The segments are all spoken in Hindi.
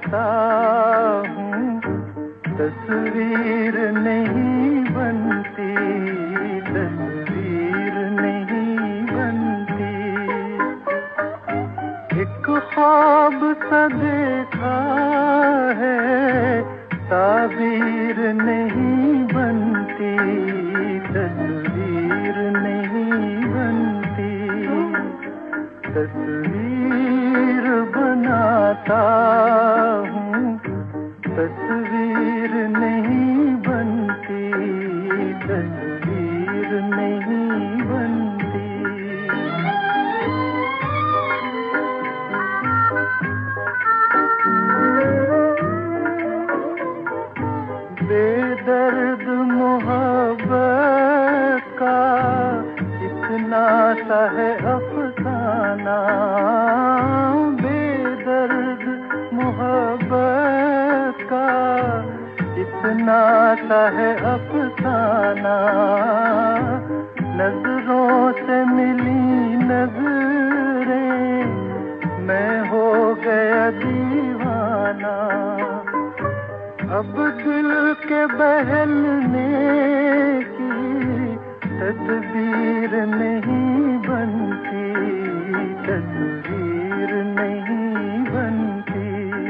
बनाता हूँ, तस्वीर नहीं बनती, तस्वीर नहीं बनती। एक ख्वाब सा देखा है, ताबीर नहीं बनती, तस्वीर नहीं बनती। तस्वीर बनाता हूँ, तस्वीर नहीं बनती, तस्वीर नहीं बनती। बेदर्द मोहब्बत का इतना सा है अफसाना, बेदर्द मोहब्बत का इतना सा है अफसाना। नजरों से मिली नजरें, मैं हो गया दीवाना। अब दिल के बहलने की तदबीर नहीं बनती, तस्वीर नहीं बनती।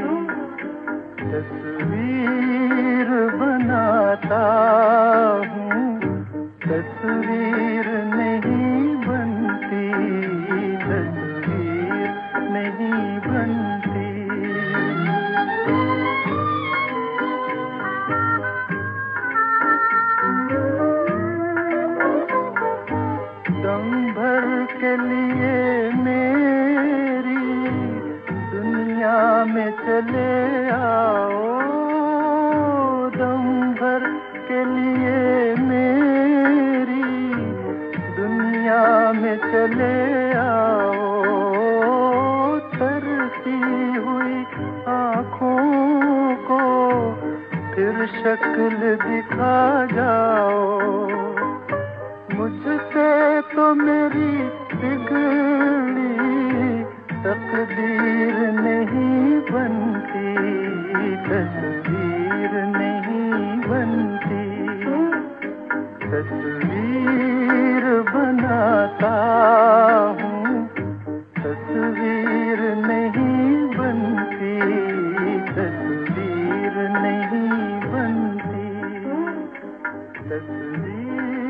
तस्वीर बनाता हूँ, तस्वीर नहीं बनती, तस्वीर नहीं बनती। दम भर के लिए मेरी दुनिया में चले आओ, दम भर के लिए मेरी दुनिया में चले आओ। तरती हुई आँखों को फिर शक्ल दिखा जाओ। मुझसे तो मेरी बिगड़ी तकदीर नहीं बनती, तस्वीर नहीं बनती। तस्वीर बनाता हूँ, तस्वीर नहीं बनती, तस्वीर नहीं बनती। तस्वीर